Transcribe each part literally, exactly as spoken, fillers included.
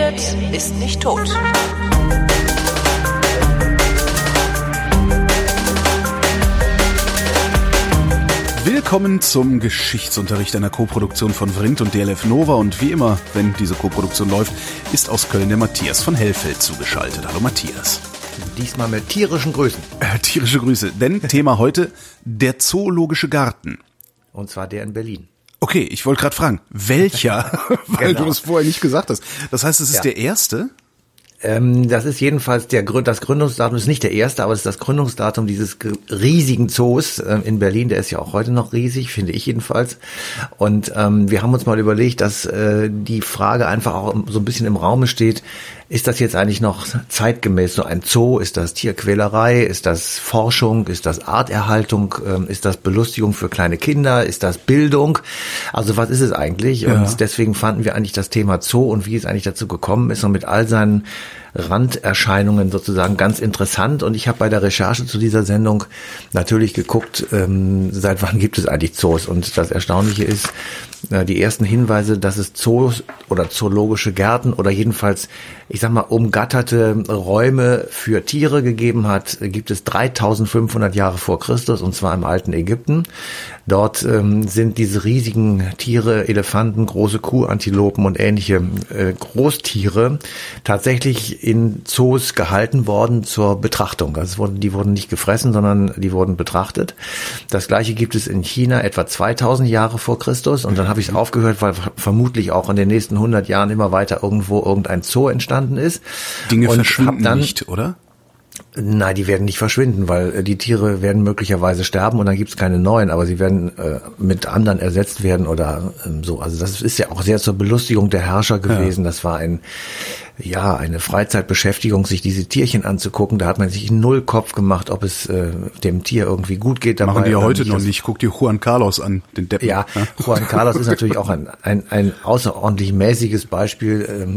redet, ist nicht tot. Willkommen zum Geschichtsunterricht einer Koproduktion von Vrindt und D L F Nova. Und wie immer, wenn diese Koproduktion läuft, ist aus Köln der Matthias von Hellfeld zugeschaltet. Hallo Matthias. Diesmal mit tierischen Grüßen. Äh, tierische Grüße, denn Thema heute, der Zoologische Garten. Und zwar der in Berlin. Okay, ich wollte gerade fragen, welcher? Weil genau. Du das vorher nicht gesagt hast. Das heißt, es ist ja. der erste? Ähm, das ist jedenfalls der Gründ, das Gründungsdatum ist nicht der erste, aber es ist das Gründungsdatum dieses riesigen Zoos äh, in Berlin. Der ist ja auch heute noch riesig, finde ich jedenfalls. Und ähm, wir haben uns mal überlegt, dass äh, die Frage einfach auch so ein bisschen im Raume steht: Ist das jetzt eigentlich noch zeitgemäß so ein Zoo? Ist das Tierquälerei? Ist das Forschung? Ist das Arterhaltung? Ähm, ist das Belustigung für kleine Kinder? Ist das Bildung? Also was ist es eigentlich? Ja. Und deswegen fanden wir eigentlich das Thema Zoo und wie es eigentlich dazu gekommen ist und mit all seinen Randerscheinungen sozusagen ganz interessant. Und ich habe bei der Recherche zu dieser Sendung natürlich geguckt, ähm, seit wann gibt es eigentlich Zoos? Und das Erstaunliche ist, äh, die ersten Hinweise, dass es Zoos oder zoologische Gärten oder jedenfalls, ich sag mal, umgatterte Räume für Tiere gegeben hat, gibt es dreitausendfünfhundert Jahre vor Christus, und zwar im alten Ägypten. Dort ähm, sind diese riesigen Tiere, Elefanten, große Kuhantilopen und ähnliche äh, Großtiere tatsächlich in Zoos gehalten worden zur Betrachtung. Also es wurden, die wurden nicht gefressen, sondern die wurden betrachtet. Das Gleiche gibt es in China etwa zweitausend Jahre vor Christus. Und dann habe ich es aufgehört, weil vermutlich auch in den nächsten hundert Jahren immer weiter irgendwo irgendein Zoo entstanden ist. Dinge und verschwinden dann, nicht, oder? Nein, die werden nicht verschwinden, weil die Tiere werden möglicherweise sterben und dann gibt's keine neuen, aber sie werden äh, mit anderen ersetzt werden oder ähm, so. Also das ist ja auch sehr zur Belustigung der Herrscher gewesen. Ja. Das war ein ja eine Freizeitbeschäftigung, sich diese Tierchen anzugucken. Da hat man sich null Kopf gemacht, ob es äh, dem Tier irgendwie gut geht dabei. Machen die ja heute nicht. noch nicht. Guck dir Juan Carlos an, den Deppen. Ja, Juan Carlos ist natürlich auch ein, ein, ein außerordentlich mäßiges Beispiel, ähm,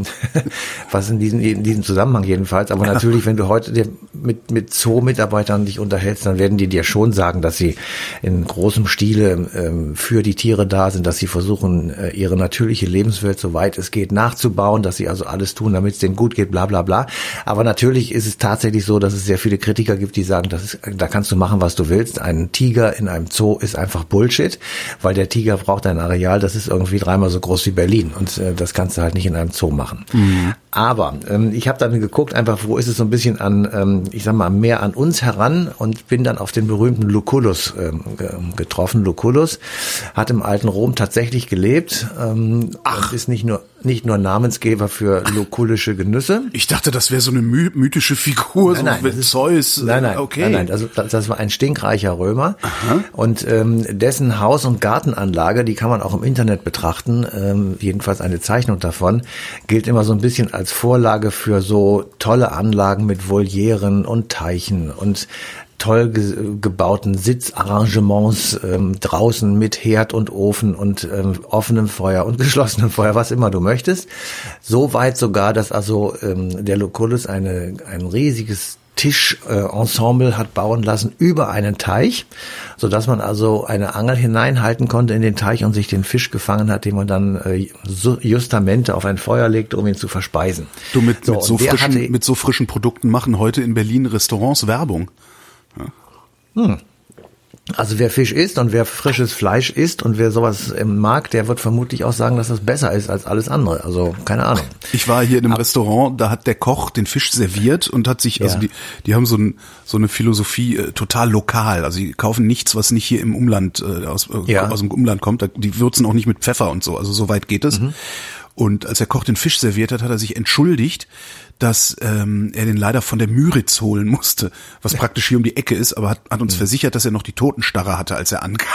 was in diesem, in diesem Zusammenhang jedenfalls. Aber natürlich, wenn du heute dir mit, mit Zoo-Mitarbeitern dich unterhältst, dann werden die dir schon sagen, dass sie in großem Stile ähm, für die Tiere da sind, dass sie versuchen, äh, ihre natürliche Lebenswelt, soweit es geht, nachzubauen, dass sie also alles tun, damit es denen gut geht, bla bla bla. Aber natürlich ist es tatsächlich so, dass es sehr viele Kritiker gibt, die sagen, das ist, da kannst du machen, was du willst. Ein Tiger in einem Zoo ist einfach Bullshit, weil der Tiger braucht ein Areal, das ist irgendwie dreimal so groß wie Berlin und äh, das kannst du halt nicht in einem Zoo machen. Mhm. Aber ähm, ich habe dann geguckt, einfach, wo ist es so ein bisschen an, ähm, ich sag mal, mehr an uns heran und bin dann auf den berühmten Lucullus ähm, getroffen. Lucullus hat im alten Rom tatsächlich gelebt. Ähm, Ach. Und ist nicht nur nicht nur Namensgeber für lukullische Genüsse. Ich dachte, das wäre so eine my- mythische Figur, nein, nein, so mit ist, Zeus. Nein, nein, okay. nein, nein. Also das, das war ein stinkreicher Römer. Aha. Und ähm, dessen Haus- und Gartenanlage, die kann man auch im Internet betrachten. Ähm, jedenfalls eine Zeichnung davon gilt immer so ein bisschen als Vorlage für so tolle Anlagen mit Volieren und Teichen und toll ge- gebauten Sitzarrangements ähm, draußen mit Herd und Ofen und ähm, offenem Feuer und geschlossenem Feuer, was immer du möchtest. So weit sogar, dass also ähm, der Lucullus eine ein riesiges Tischensemble äh, hat bauen lassen über einen Teich, so dass man also eine Angel hineinhalten konnte in den Teich und sich den Fisch gefangen hat, den man dann äh, justamente auf ein Feuer legte, um ihn zu verspeisen. Du mit so, mit, so frischen, hatte, mit so frischen Produkten machen heute in Berlin Restaurants Werbung. Ja. Hm. Also wer Fisch isst und wer frisches Fleisch isst und wer sowas mag, der wird vermutlich auch sagen, dass das besser ist als alles andere. Also keine Ahnung. Ich war hier in einem Aber, Restaurant, da hat der Koch den Fisch serviert und hat sich, also ja. die die haben so, ein, so eine Philosophie äh, total lokal. Also die kaufen nichts, was nicht hier im Umland, äh, aus, äh, ja. aus dem Umland kommt. Die würzen auch nicht mit Pfeffer und so. Also so weit geht es. Mhm. Und als der Koch den Fisch serviert hat, hat er sich entschuldigt, dass ähm, er den leider von der Müritz holen musste, was praktisch hier um die Ecke ist, aber hat, hat uns mhm. versichert, dass er noch die Totenstarre hatte, als er ankam.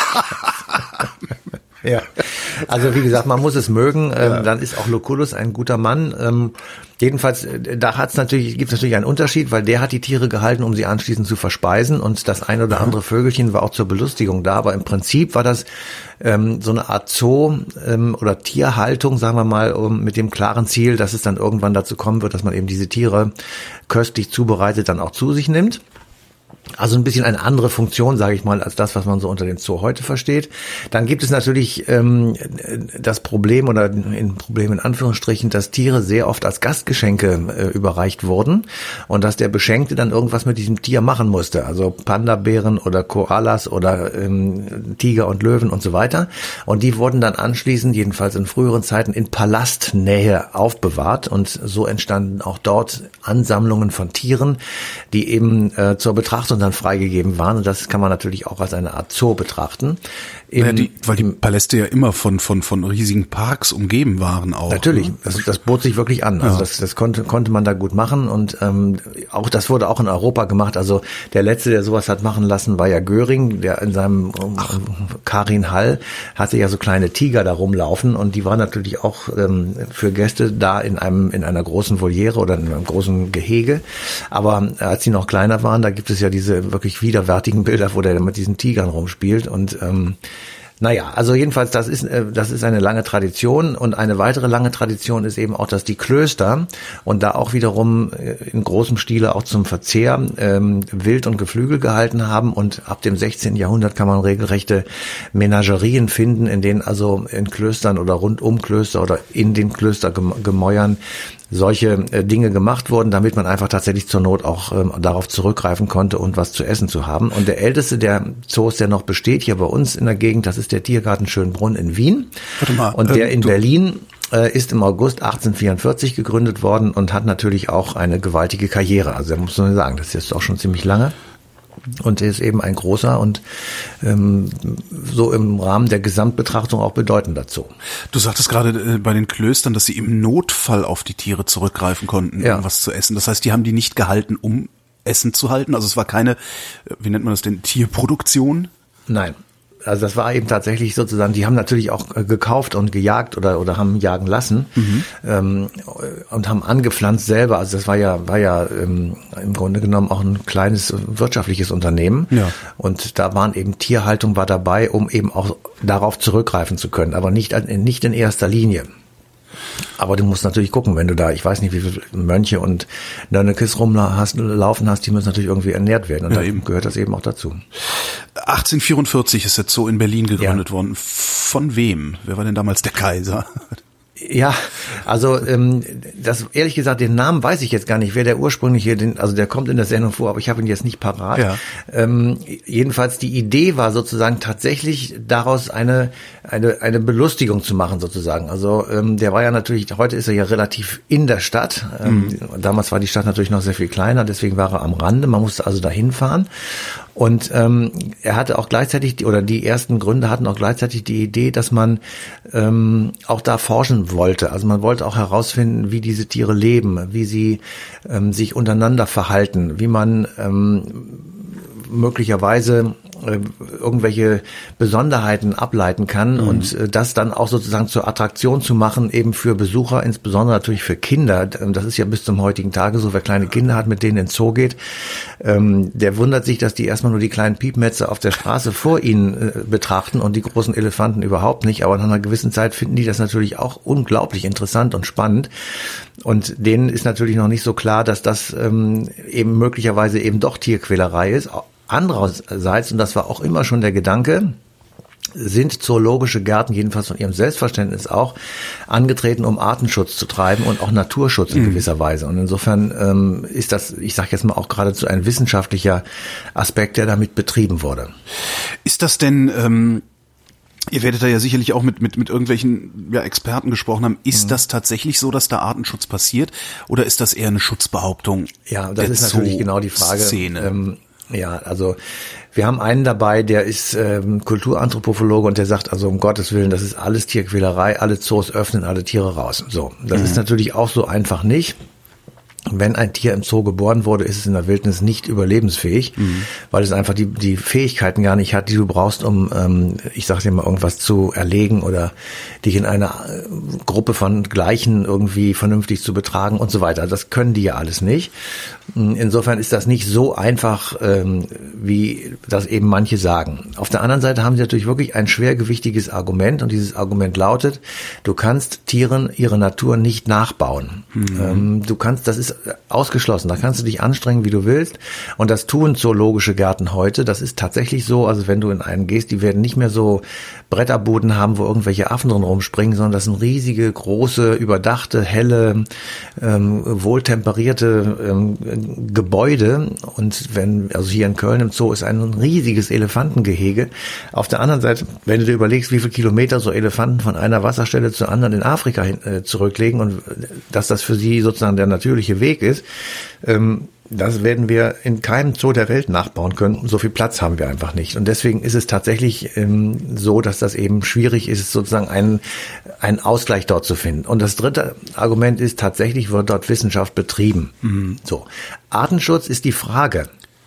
Ja, also wie gesagt, man muss es mögen, ja. ähm, dann ist auch Lucullus ein guter Mann. Ähm, jedenfalls, da hat's natürlich, gibt's natürlich einen Unterschied, weil der hat die Tiere gehalten, um sie anschließend zu verspeisen und das ein oder andere Vögelchen war auch zur Belustigung da, aber im Prinzip war das ähm, so eine Art Zoo ähm, oder Tierhaltung, sagen wir mal, um, mit dem klaren Ziel, dass es dann irgendwann dazu kommen wird, dass man eben diese Tiere köstlich zubereitet dann auch zu sich nimmt. Also ein bisschen eine andere Funktion, sage ich mal, als das, was man so unter dem Zoo heute versteht. Dann gibt es natürlich ähm, das Problem oder ein Problem in Anführungsstrichen, dass Tiere sehr oft als Gastgeschenke äh, überreicht wurden und dass der Beschenkte dann irgendwas mit diesem Tier machen musste. Also Panda-Bären oder Koalas oder ähm, Tiger und Löwen und so weiter. Und die wurden dann anschließend, jedenfalls in früheren Zeiten, in Palastnähe aufbewahrt. Und so entstanden auch dort Ansammlungen von Tieren, die eben äh, zur Betrachtung dann freigegeben waren. Und das kann man natürlich auch als eine Art Zoo betrachten. Naja, die, weil die Paläste ja immer von von von riesigen Parks umgeben waren auch. Natürlich, ne? das, das bot sich wirklich an. Also ja. das, das konnte konnte man da gut machen und ähm, auch das wurde auch in Europa gemacht. Also der letzte, der sowas hat machen lassen, war ja Göring, der in seinem ähm, Karin Hall hatte ja so kleine Tiger da rumlaufen und die waren natürlich auch ähm, für Gäste da in einem in einer großen Voliere oder in einem großen Gehege. Aber als die noch kleiner waren, da gibt es ja diese wirklich widerwärtigen Bilder, wo der mit diesen Tigern rumspielt und ähm, Naja, also jedenfalls, das ist, das ist eine lange Tradition und eine weitere lange Tradition ist eben auch, dass die Klöster und da auch wiederum in großem Stile auch zum Verzehr ähm, Wild und Geflügel gehalten haben und ab dem sechzehnten Jahrhundert kann man regelrechte Menagerien finden, in denen also in Klöstern oder rund um Klöster oder in den Klöstergemäuern solche äh, Dinge gemacht wurden, damit man einfach tatsächlich zur Not auch ähm, darauf zurückgreifen konnte und was zu essen zu haben. Und der älteste der Zoos, der noch besteht hier bei uns in der Gegend, das ist der Tiergarten Schönbrunn in Wien. Warte mal, und der ähm, in Berlin äh, ist im August achtzehnhundertvierundvierzig gegründet worden und hat natürlich auch eine gewaltige Karriere. Also da muss man sagen, das ist jetzt auch schon ziemlich lange. Und er ist eben ein großer und ähm, so im Rahmen der Gesamtbetrachtung auch bedeutender Zoo. Du sagtest gerade äh, bei den Klöstern, dass sie im Notfall auf die Tiere zurückgreifen konnten, ja. um was zu essen. Das heißt, die haben die nicht gehalten, um Essen zu halten? Also es war keine, wie nennt man das denn, Tierproduktion? Nein. Also das war eben tatsächlich sozusagen, die haben natürlich auch äh, gekauft und gejagt oder oder haben jagen lassen mhm. ähm, und haben angepflanzt selber. Also das war ja war ja ähm, im Grunde genommen auch ein kleines wirtschaftliches Unternehmen. Ja. Und da waren eben Tierhaltung war dabei, um eben auch darauf zurückgreifen zu können, aber nicht nicht in erster Linie. Aber du musst natürlich gucken, wenn du da, ich weiß nicht, wie viele Mönche und Nönnekes rumlaufen hast, die müssen natürlich irgendwie ernährt werden. Und ja, da eben gehört das eben auch dazu. achtzehnhundertvierundvierzig ist der Zoo in Berlin gegründet ja. worden. Von wem? Wer war denn damals der Kaiser? Ja, also ähm, das ehrlich gesagt, den Namen weiß ich jetzt gar nicht, wer der ursprüngliche, den, also der kommt in der Sendung vor, aber ich habe ihn jetzt nicht parat. Ja. Ähm, jedenfalls die Idee war sozusagen tatsächlich daraus eine eine eine Belustigung zu machen sozusagen. Also ähm, der war ja natürlich, heute ist er ja relativ in der Stadt. Ähm, mhm. Damals war die Stadt natürlich noch sehr viel kleiner, deswegen war er am Rande. Man musste also dahin fahren. Und ähm, er hatte auch gleichzeitig, oder die ersten Gründer hatten auch gleichzeitig die Idee, dass man ähm, auch da forschen wollte. Also man wollte auch herausfinden, wie diese Tiere leben, wie sie ähm, sich untereinander verhalten, wie man ähm, möglicherweise äh, irgendwelche Besonderheiten ableiten kann mhm. und äh, das dann auch sozusagen zur Attraktion zu machen, eben für Besucher, insbesondere natürlich für Kinder. Das ist ja bis zum heutigen Tage so, wer kleine Kinder hat, mit denen ins Zoo geht, ähm, der wundert sich, dass die erstmal nur die kleinen Piepmätze auf der Straße vor ihnen äh, betrachten und die großen Elefanten überhaupt nicht. Aber nach einer gewissen Zeit finden die das natürlich auch unglaublich interessant und spannend. Und denen ist natürlich noch nicht so klar, dass das ähm, eben möglicherweise eben doch Tierquälerei ist. Andererseits, und das war auch immer schon der Gedanke, sind zoologische Gärten, jedenfalls von ihrem Selbstverständnis auch, angetreten, um Artenschutz zu treiben und auch Naturschutz in gewisser Weise. Und insofern ähm, ist das, ich sage jetzt mal auch geradezu ein wissenschaftlicher Aspekt, der damit betrieben wurde. Ist das denn... Ähm Ihr werdet da ja sicherlich auch mit mit mit irgendwelchen ja, Experten gesprochen haben. Ist mhm. das tatsächlich so, dass da Artenschutz passiert, oder ist das eher eine Schutzbehauptung? Ja, das ist natürlich genau die Frage. Szene. Ähm, ja, also wir haben einen dabei, der ist ähm, Kulturanthropologe und der sagt, also um Gottes Willen, das ist alles Tierquälerei, alle Zoos öffnen, alle Tiere raus. So, das mhm. ist natürlich auch so einfach nicht. Wenn ein Tier im Zoo geboren wurde, ist es in der Wildnis nicht überlebensfähig, mhm. weil es einfach die die Fähigkeiten gar nicht hat, die du brauchst, um, ähm, ich sag dir mal, irgendwas zu erlegen oder dich in einer Gruppe von Gleichen irgendwie vernünftig zu betragen und so weiter. Das können die ja alles nicht. Insofern ist das nicht so einfach, ähm, wie das eben manche sagen. Auf der anderen Seite haben sie natürlich wirklich ein schwergewichtiges Argument und dieses Argument lautet, du kannst Tieren ihre Natur nicht nachbauen. Mhm. Ähm, du kannst, das ist ist ausgeschlossen. Da kannst du dich anstrengen, wie du willst. Und das tun zoologische Gärten heute. Das ist tatsächlich so. Also wenn du in einen gehst, die werden nicht mehr so Bretterbuden haben, wo irgendwelche Affen drin rumspringen, sondern das sind riesige, große, überdachte, helle, ähm, wohltemperierte ähm, Gebäude. Und wenn, also hier in Köln im Zoo ist ein riesiges Elefantengehege. Auf der anderen Seite, wenn du dir überlegst, wie viele Kilometer so Elefanten von einer Wasserstelle zur anderen in Afrika hin, äh, zurücklegen und dass das für sie sozusagen der natürliche Weg ist, ähm, das werden wir in keinem Zoo der Welt nachbauen können. So viel Platz haben wir einfach nicht. Und deswegen ist es tatsächlich ähm, so, dass das eben schwierig ist, sozusagen einen, einen Ausgleich dort zu finden. Und das dritte Argument ist, tatsächlich wird dort Wissenschaft betrieben. Mhm. So. Artenschutz ist die Frage.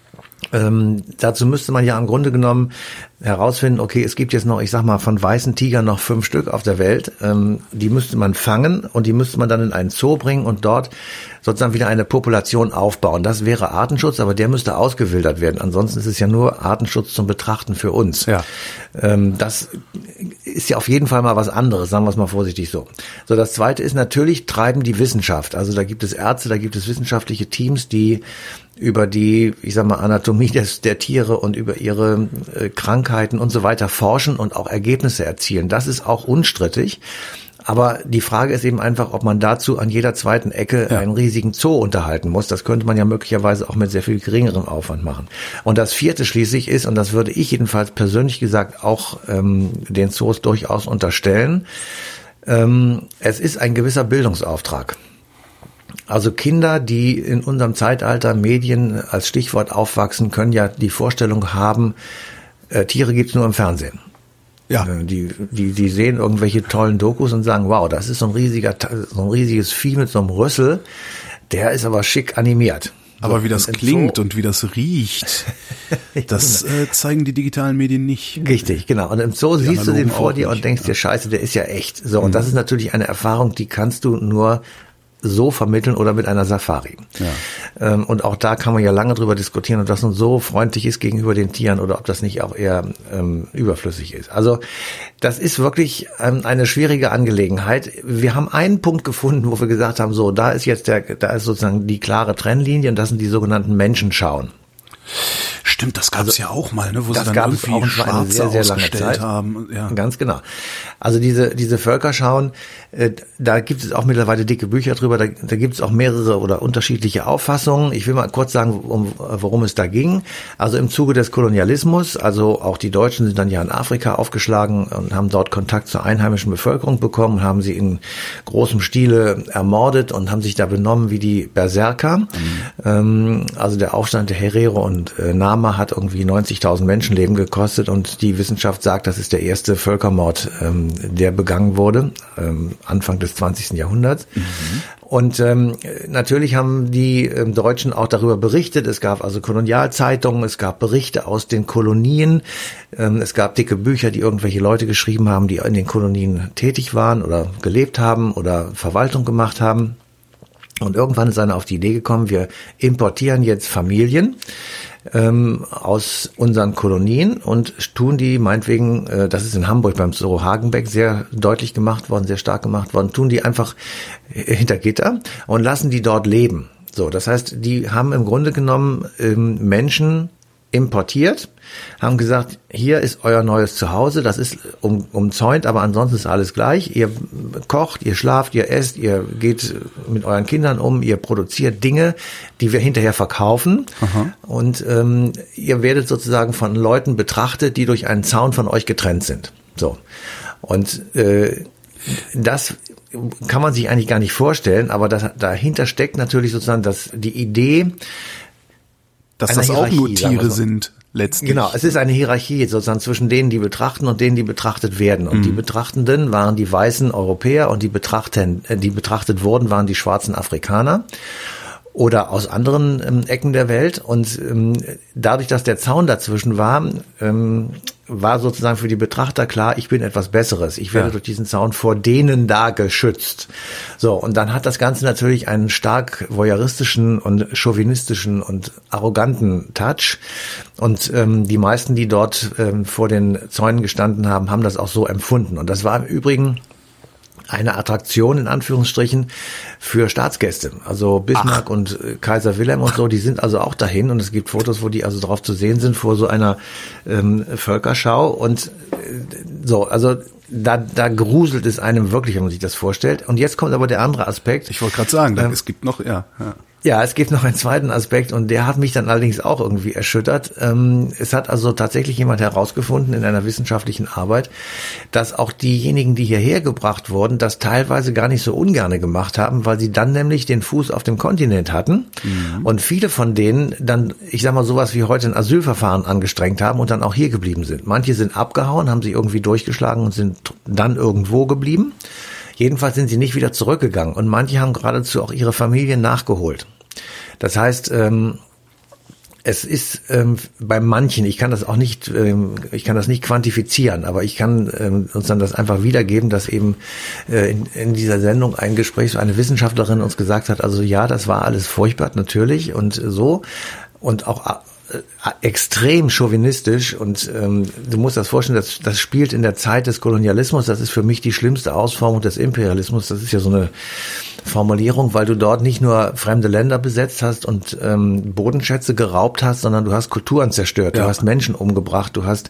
Ähm, dazu müsste man ja im Grunde genommen herausfinden, okay, es gibt jetzt noch, ich sag mal, von weißen Tigern noch fünf Stück auf der Welt. Ähm, die müsste man fangen und die müsste man dann in einen Zoo bringen und dort sozusagen wieder eine Population aufbauen. Das wäre Artenschutz, aber der müsste ausgewildert werden. Ansonsten ist es ja nur Artenschutz zum Betrachten für uns. Ja. Ähm, das ist ja auf jeden Fall mal was anderes, sagen wir es mal vorsichtig so. So, das Zweite ist natürlich treiben die Wissenschaft. Also da gibt es Ärzte, da gibt es wissenschaftliche Teams, die über die, ich sag mal, Anatomie des, der Tiere und über ihre äh, Krankheiten und so weiter forschen und auch Ergebnisse erzielen. Das ist auch unstrittig. Aber die Frage ist eben einfach, ob man dazu an jeder zweiten Ecke ja. einen riesigen Zoo unterhalten muss. Das könnte man ja möglicherweise auch mit sehr viel geringerem Aufwand machen. Und das Vierte schließlich ist, und das würde ich jedenfalls persönlich gesagt auch ähm, den Zoos durchaus unterstellen, ähm, es ist ein gewisser Bildungsauftrag. Also Kinder, die in unserem Zeitalter Medien als Stichwort aufwachsen, können ja die Vorstellung haben, äh, Tiere gibt's nur im Fernsehen. Ja. Äh, die, die, die sehen irgendwelche tollen Dokus und sagen, wow, das ist so ein riesiger, so ein riesiges Vieh mit so einem Rüssel, der ist aber schick animiert. Aber wie das klingt und wie das riecht, das äh, zeigen die digitalen Medien nicht. Richtig, genau. Und im Zoo siehst du den vor dir und denkst dir, scheiße, der ist ja echt. So, und das ist natürlich eine Erfahrung, die kannst du nur so vermitteln oder mit einer Safari. Ja. Ähm, und auch da kann man ja lange drüber diskutieren, ob das nun so freundlich ist gegenüber den Tieren oder ob das nicht auch eher ähm, überflüssig ist. Also das ist wirklich ähm, eine schwierige Angelegenheit. Wir haben einen Punkt gefunden, wo wir gesagt haben, so, da ist jetzt der, da ist sozusagen die klare Trennlinie und das sind die sogenannten Menschenschauen. Stimmt, das gab es also, ja auch mal, ne, wo das sie dann gab irgendwie es auch Schwarze sehr, sehr lange ausgestellt Zeit. haben. Ja. Ganz genau. Also diese diese Völkerschauen, äh, da gibt es auch mittlerweile dicke Bücher drüber, da, da gibt es auch mehrere oder unterschiedliche Auffassungen. Ich will mal kurz sagen, um, worum es da ging. Also im Zuge des Kolonialismus, also auch die Deutschen sind dann ja in Afrika aufgeschlagen und haben dort Kontakt zur einheimischen Bevölkerung bekommen, haben sie in großem Stile ermordet und haben sich da benommen wie die Berserker. Mhm. Ähm, also der Aufstand der Herero und äh, Nama hat irgendwie neunzigtausend Menschenleben gekostet und die Wissenschaft sagt, das ist der erste Völkermord, ähm, der begangen wurde, ähm, Anfang des zwanzigsten Jahrhunderts. Mhm. Und ähm, natürlich haben die ähm, Deutschen auch darüber berichtet. Es gab also Kolonialzeitungen, es gab Berichte aus den Kolonien, ähm, es gab dicke Bücher, die irgendwelche Leute geschrieben haben, die in den Kolonien tätig waren oder gelebt haben oder Verwaltung gemacht haben. Und irgendwann ist einer auf die Idee gekommen, wir importieren jetzt Familien ähm, aus unseren Kolonien und tun die meinetwegen, äh, das ist in Hamburg beim Zoo Hagenbeck sehr deutlich gemacht worden, sehr stark gemacht worden, tun die einfach hinter Gitter und lassen die dort leben. So, das heißt, die haben im Grunde genommen ähm, Menschen importiert, haben gesagt, hier ist euer neues Zuhause, das ist um, umzäunt, aber ansonsten ist alles gleich. Ihr kocht, ihr schlaft, ihr esst, ihr geht mit euren Kindern um, ihr produziert Dinge, die wir hinterher verkaufen. Aha. Und ähm, ihr werdet sozusagen von Leuten betrachtet, die durch einen Zaun von euch getrennt sind. So. Und äh, das kann man sich eigentlich gar nicht vorstellen, aber das, dahinter steckt natürlich sozusagen das, die Idee, dass das auch nur Tiere sind, letztlich. Genau, es ist eine Hierarchie sozusagen zwischen denen, die betrachten und denen, die betrachtet werden. Und mhm. die Betrachtenden waren die weißen Europäer und die betrachten, die betrachtet wurden, waren die schwarzen Afrikaner oder aus anderen ähm, Ecken der Welt. Und ähm, dadurch, dass der Zaun dazwischen war, ähm, war sozusagen für die Betrachter klar, ich bin etwas Besseres. Ich werde ja. durch diesen Zaun vor denen da geschützt. So, und dann hat das Ganze natürlich einen stark voyeuristischen und chauvinistischen und arroganten Touch. Und ähm, die meisten, die dort ähm, vor den Zäunen gestanden haben, haben das auch so empfunden. Und das war im Übrigen eine Attraktion in Anführungsstrichen für Staatsgäste. Also Bismarck Ach. und Kaiser Wilhelm und so, die sind also auch dahin und es gibt Fotos, wo die also drauf zu sehen sind vor so einer ähm, Völkerschau und äh, so, also da, da gruselt es einem wirklich, wenn man sich das vorstellt. Und jetzt kommt aber der andere Aspekt. Ich wollte gerade sagen, ähm, es gibt noch, ja, ja. Ja, es gibt noch einen zweiten Aspekt und der hat mich dann allerdings auch irgendwie erschüttert. Es hat also tatsächlich jemand herausgefunden in einer wissenschaftlichen Arbeit, dass auch diejenigen, die hierher gebracht wurden, das teilweise gar nicht so ungerne gemacht haben, weil sie dann nämlich den Fuß auf dem Kontinent hatten mhm. und viele von denen dann, ich sag mal, sowas wie heute ein Asylverfahren angestrengt haben und dann auch hier geblieben sind. Manche sind abgehauen, haben sich irgendwie durchgeschlagen und sind dann irgendwo geblieben. Jedenfalls sind sie nicht wieder zurückgegangen und manche haben geradezu auch ihre Familien nachgeholt. Das heißt, ähm, es ist ähm, bei manchen, ich kann das auch nicht, ähm, ich kann das nicht quantifizieren, aber ich kann ähm, uns dann das einfach wiedergeben, dass eben äh, in, in dieser Sendung ein Gespräch, so eine Wissenschaftlerin uns gesagt hat, also ja, das war alles furchtbar natürlich und so und auch extrem chauvinistisch und ähm, du musst das vorstellen, das, das spielt in der Zeit des Kolonialismus, das ist für mich die schlimmste Ausformung des Imperialismus, das ist ja so eine Formulierung, weil du dort nicht nur fremde Länder besetzt hast und ähm, Bodenschätze geraubt hast, sondern du hast Kulturen zerstört, ja. Du hast Menschen umgebracht, du hast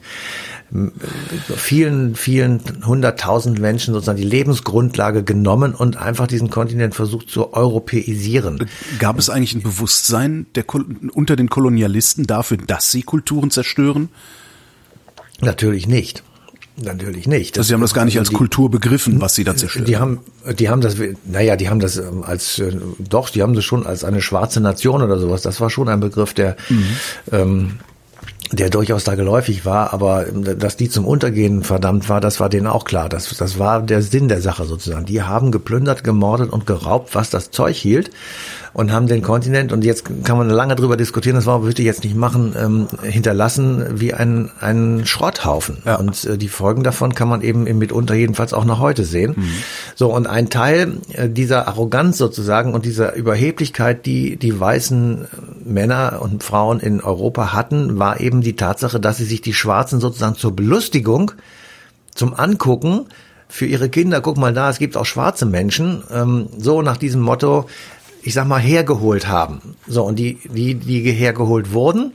vielen, vielen hunderttausend Menschen sozusagen die Lebensgrundlage genommen und einfach diesen Kontinent versucht zu europäisieren. Gab es eigentlich ein Bewusstsein der, unter den Kolonialisten dafür, dass sie Kulturen zerstören? Natürlich nicht. Natürlich nicht. Das also sie haben das gar nicht als die, Kultur begriffen, was sie da zerstören. Die haben, die haben das, naja, die haben das als, doch, die haben das schon als eine schwarze Nation oder sowas. Das war schon ein Begriff, der, mhm. ähm, der durchaus da geläufig war, aber dass die zum Untergehen verdammt war, das war denen auch klar. Das, das war der Sinn der Sache sozusagen. Die haben geplündert, gemordet und geraubt, was das Zeug hielt und haben den Kontinent, und jetzt kann man lange drüber diskutieren, das wollen wir wirklich jetzt nicht machen, ähm, hinterlassen wie ein, ein Schrotthaufen. Ja. Und äh, die Folgen davon kann man eben mitunter jedenfalls auch noch heute sehen. Mhm. So, und ein Teil äh, dieser Arroganz sozusagen und dieser Überheblichkeit, die die weißen Männer und Frauen in Europa hatten, war eben die Tatsache, dass sie sich die Schwarzen sozusagen zur Belustigung, zum Angucken für ihre Kinder, guck mal da, es gibt auch schwarze Menschen, ähm, so nach diesem Motto, ich sag mal, hergeholt haben. So, und die, die, die hergeholt wurden,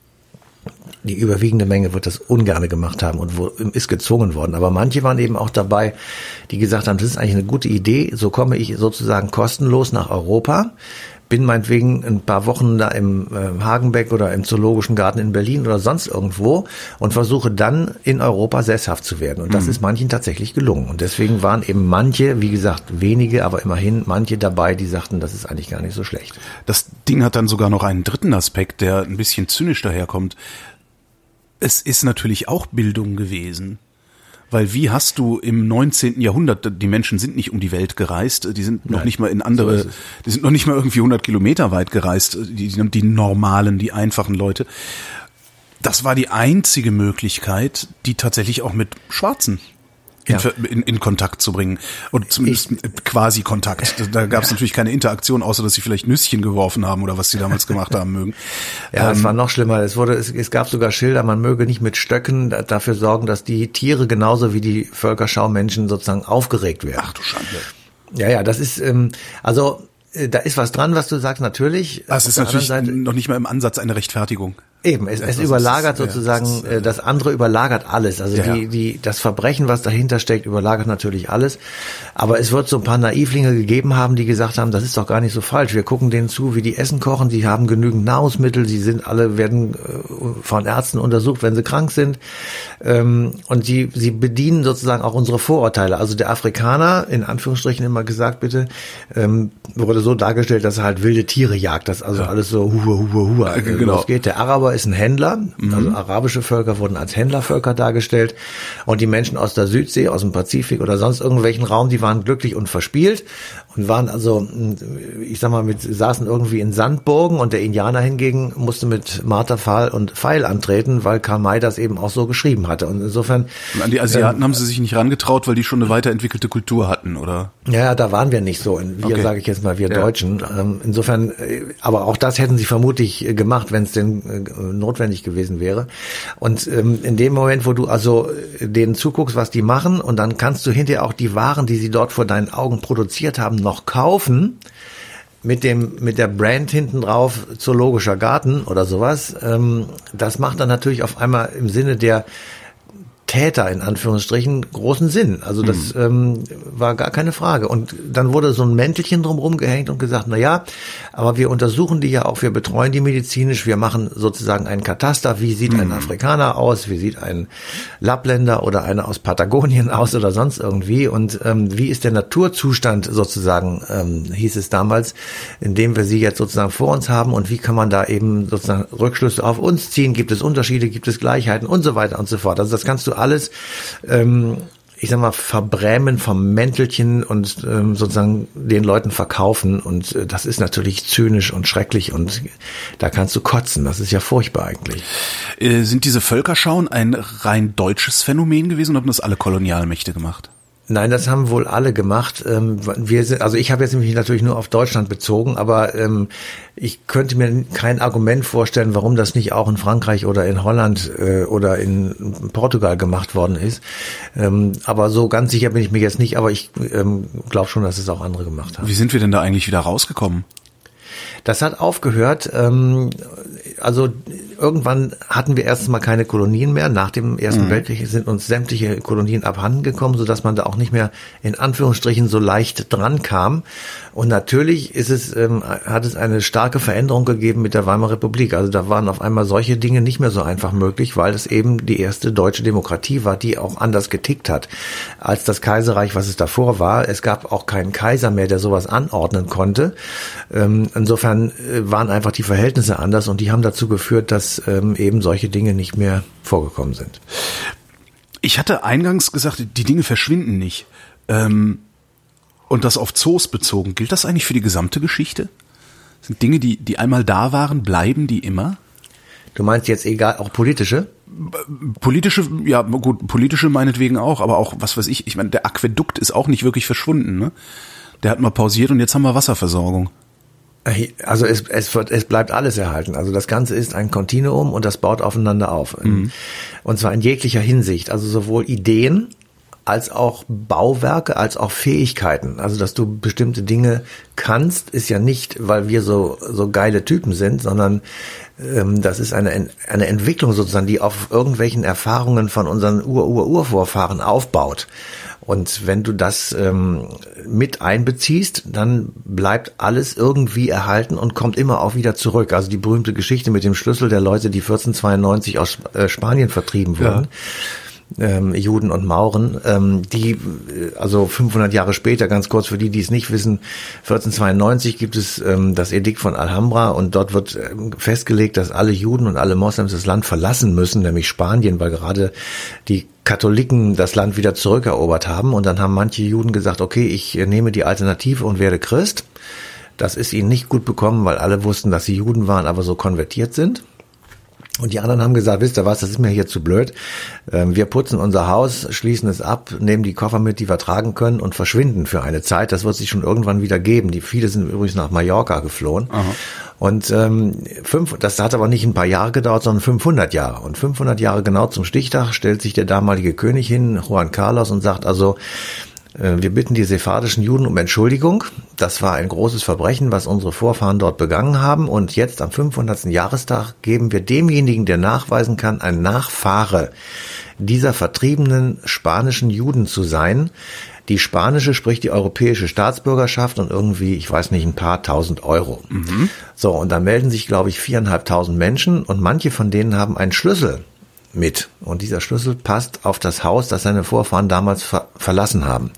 die überwiegende Menge wird das ungerne gemacht haben und wo, ist gezwungen worden. Aber manche waren eben auch dabei, die gesagt haben, das ist eigentlich eine gute Idee, so komme ich sozusagen kostenlos nach Europa, bin meinetwegen ein paar Wochen da im äh, Hagenbeck oder im Zoologischen Garten in Berlin oder sonst irgendwo und versuche dann in Europa sesshaft zu werden. Und das mhm. ist manchen tatsächlich gelungen. Und deswegen waren eben manche, wie gesagt, wenige, aber immerhin manche dabei, die sagten, das ist eigentlich gar nicht so schlecht. Das Ding hat dann sogar noch einen dritten Aspekt, der ein bisschen zynisch daherkommt. Es ist natürlich auch Bildung gewesen. Weil wie hast du im neunzehnten Jahrhundert, die Menschen sind nicht um die Welt gereist, die sind noch Nein, nicht mal in andere, so die sind noch nicht mal irgendwie hundert Kilometer weit gereist, die, die normalen, die einfachen Leute. Das war die einzige Möglichkeit, die tatsächlich auch mit Schwarzen in, ja. in, in Kontakt zu bringen. Und zumindest ich, quasi Kontakt. Da gab es ja. natürlich keine Interaktion, außer dass sie vielleicht Nüsschen geworfen haben oder was sie damals gemacht haben mögen. Ja, ähm, es war noch schlimmer. Es wurde, es, es gab sogar Schilder, man möge nicht mit Stöcken dafür sorgen, dass die Tiere genauso wie die Völkerschaumenschen sozusagen aufgeregt werden. Ach du Schande. Ja, ja, das ist, ähm, also da ist was dran, was du sagst, natürlich. Das ist natürlich Seite, noch nicht mal im Ansatz eine Rechtfertigung. Eben, es, es überlagert ist, sozusagen, ja, das, ist, das andere überlagert alles. Also ja, die, die, das Verbrechen, was dahinter steckt, überlagert natürlich alles. Aber es wird so ein paar Naivlinge gegeben haben, die gesagt haben, das ist doch gar nicht so falsch. Wir gucken denen zu, wie die Essen kochen. Sie haben genügend Nahrungsmittel. Sie sind alle, werden von Ärzten untersucht, wenn sie krank sind. Und sie, sie bedienen sozusagen auch unsere Vorurteile. Also der Afrikaner, in Anführungsstrichen immer gesagt, bitte, wurde so dargestellt, dass er halt wilde Tiere jagt. Das also ja. alles so hua, hua, hua. Ja, genau. Losgeht. Der Araber ist ein Händler, mhm. also arabische Völker wurden als Händlervölker dargestellt und die Menschen aus der Südsee, aus dem Pazifik oder sonst irgendwelchen Raum, die waren glücklich und verspielt und waren also, ich sag mal, mit saßen irgendwie in Sandburgen und der Indianer hingegen musste mit Marter, Pfahl und Pfeil antreten, weil Karl May das eben auch so geschrieben hatte. Und insofern und an die Asiaten ähm, haben sie sich nicht rangetraut, weil die schon eine weiterentwickelte Kultur hatten, oder? Ja, da waren wir nicht so. Wir, okay. sage ich jetzt mal, wir ja. Deutschen. Insofern, aber auch das hätten sie vermutlich gemacht, wenn es denn notwendig gewesen wäre. Und ähm, in dem Moment, wo du also denen zuguckst, was die machen, und dann kannst du hinterher auch die Waren, die sie dort vor deinen Augen produziert haben, noch kaufen, mit dem mit der Brand hinten drauf, Zoologischer Garten oder sowas, ähm, das macht dann natürlich auf einmal im Sinne der Täter in Anführungsstrichen großen Sinn. Also das mhm. ähm, war gar keine Frage. Und dann wurde so ein Mäntelchen drumherum gehängt und gesagt, na ja, aber wir untersuchen die ja auch, wir betreuen die medizinisch, wir machen sozusagen einen Kataster, wie sieht mhm. ein Afrikaner aus, wie sieht ein Lappländer oder einer aus Patagonien aus oder sonst irgendwie, und ähm, wie ist der Naturzustand sozusagen, ähm, hieß es damals, in dem wir sie jetzt sozusagen vor uns haben, und wie kann man da eben sozusagen Rückschlüsse auf uns ziehen, gibt es Unterschiede, gibt es Gleichheiten und so weiter und so fort. Also das kannst du alles, ähm, ich sag mal, verbrämen vom Mäntelchen und ähm, sozusagen den Leuten verkaufen, und äh, das ist natürlich zynisch und schrecklich, und da kannst du kotzen, das ist ja furchtbar eigentlich. Äh, sind diese Völkerschauen ein rein deutsches Phänomen gewesen oder haben das alle Kolonialmächte gemacht? Nein, das haben wohl alle gemacht. Wir sind, also ich habe jetzt mich natürlich nur auf Deutschland bezogen, aber ähm, ich könnte mir kein Argument vorstellen, warum das nicht auch in Frankreich oder in Holland äh, oder in Portugal gemacht worden ist. Ähm, aber so ganz sicher bin ich mir jetzt nicht, aber ich ähm, glaube schon, dass es auch andere gemacht haben. Wie sind wir denn da eigentlich wieder rausgekommen? Das hat aufgehört, ähm, also irgendwann hatten wir erstens mal keine Kolonien mehr. Nach dem Ersten mhm. Weltkrieg sind uns sämtliche Kolonien abhanden gekommen, sodass man da auch nicht mehr in Anführungsstrichen so leicht dran kam. Und natürlich ist es, ähm, hat es eine starke Veränderung gegeben mit der Weimarer Republik. Also da waren auf einmal solche Dinge nicht mehr so einfach möglich, weil es eben die erste deutsche Demokratie war, die auch anders getickt hat als das Kaiserreich, was es davor war. Es gab auch keinen Kaiser mehr, der sowas anordnen konnte. Ähm, insofern waren einfach die Verhältnisse anders, und die haben dazu geführt, dass ähm, eben solche Dinge nicht mehr vorgekommen sind. Ich hatte eingangs gesagt, die Dinge verschwinden nicht. Ähm, und das auf Zoos bezogen. Gilt das eigentlich für die gesamte Geschichte? Sind Dinge, die, die einmal da waren, bleiben die immer? Du meinst jetzt egal, auch politische? Politische, ja gut, politische meinetwegen auch, aber auch, was weiß ich, ich meine, der Aquädukt ist auch nicht wirklich verschwunden, ne? Der hat mal pausiert und jetzt haben wir Wasserversorgung. Also es, es, wird, es bleibt alles erhalten. Also das Ganze ist ein Kontinuum und das baut aufeinander auf. Mhm. Und zwar in jeglicher Hinsicht. Also sowohl Ideen als auch Bauwerke, als auch Fähigkeiten. Also dass du bestimmte Dinge kannst, ist ja nicht, weil wir so so geile Typen sind, sondern ähm, das ist eine eine Entwicklung sozusagen, die auf irgendwelchen Erfahrungen von unseren Ur-Ur-Urvorfahren aufbaut. Und wenn du das ähm, mit einbeziehst, dann bleibt alles irgendwie erhalten und kommt immer auch wieder zurück. Also die berühmte Geschichte mit dem Schlüssel der Leute, die vierzehnhundertzweiundneunzig aus äh, Spanien vertrieben wurden. Ja. Ähm, Juden und Mauren, ähm, die, also fünfhundert Jahre später, ganz kurz für die, die es nicht wissen, vierzehnhundertzweiundneunzig gibt es ähm, das Edikt von Alhambra, und dort wird ähm, festgelegt, dass alle Juden und alle Moslems das Land verlassen müssen, nämlich Spanien, weil gerade die Katholiken das Land wieder zurückerobert haben, und dann haben manche Juden gesagt, okay, ich nehme die Alternative und werde Christ. Das ist ihnen nicht gut bekommen, weil alle wussten, dass sie Juden waren, aber so konvertiert sind. Und die anderen haben gesagt, wisst ihr was, das ist mir hier zu blöd. Wir putzen unser Haus, schließen es ab, nehmen die Koffer mit, die wir tragen können, und verschwinden für eine Zeit. Das wird sich schon irgendwann wieder geben. Die viele sind übrigens nach Mallorca geflohen. Aha. Und ähm, fünf, das hat aber nicht ein paar Jahre gedauert, sondern fünfhundert Jahre. Und fünfhundert Jahre genau zum Stichtag stellt sich der damalige König hin, Juan Carlos, und sagt also, wir bitten die sephardischen Juden um Entschuldigung. Das war ein großes Verbrechen, was unsere Vorfahren dort begangen haben. Und jetzt am fünfhundertsten Jahrestag geben wir demjenigen, der nachweisen kann, ein Nachfahre dieser vertriebenen spanischen Juden zu sein, die spanische, sprich die europäische Staatsbürgerschaft, und irgendwie, ich weiß nicht, ein paar tausend Euro. Mhm. So, und da melden sich, glaube ich, viereinhalbtausend Menschen, und manche von denen haben einen Schlüssel mit. Und dieser Schlüssel passt auf das Haus, das seine Vorfahren damals ver- verlassen haben.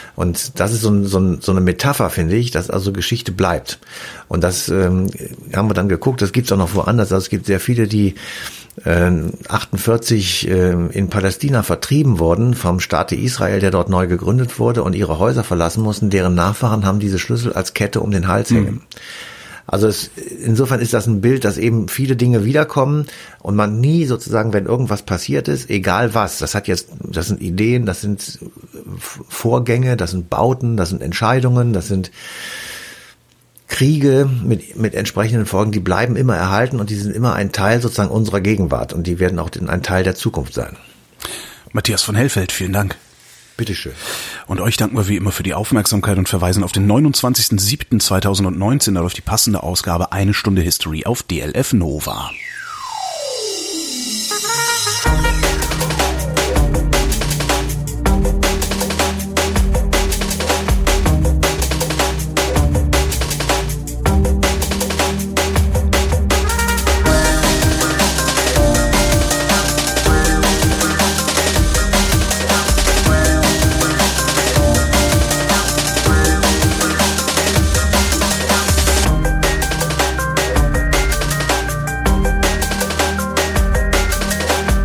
Und das ist so, ein, so, ein, so eine Metapher, finde ich, dass also Geschichte bleibt. Und das ähm, haben wir dann geguckt, das gibt's auch noch woanders. Also es gibt sehr viele, die äh, achtundvierzig äh, in Palästina vertrieben wurden vom Staate Israel, der dort neu gegründet wurde, und ihre Häuser verlassen mussten. Deren Nachfahren haben diese Schlüssel als Kette um den Hals hängen. Mhm. Also es, insofern ist das ein Bild, dass eben viele Dinge wiederkommen und man nie sozusagen, wenn irgendwas passiert ist, egal was, das hat jetzt, das sind Ideen, das sind Vorgänge, das sind Bauten, das sind Entscheidungen, das sind Kriege mit, mit entsprechenden Folgen, die bleiben immer erhalten und die sind immer ein Teil sozusagen unserer Gegenwart und die werden auch ein Teil der Zukunft sein. Matthias von Hellfeld, vielen Dank. Bitteschön. Und euch danken wir wie immer für die Aufmerksamkeit und verweisen auf den neunundzwanzigsten siebten zweitausendneunzehn auf die passende Ausgabe Eine Stunde History auf D L F Nova.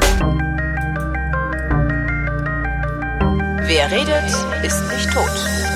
Wer redet, ist nicht tot.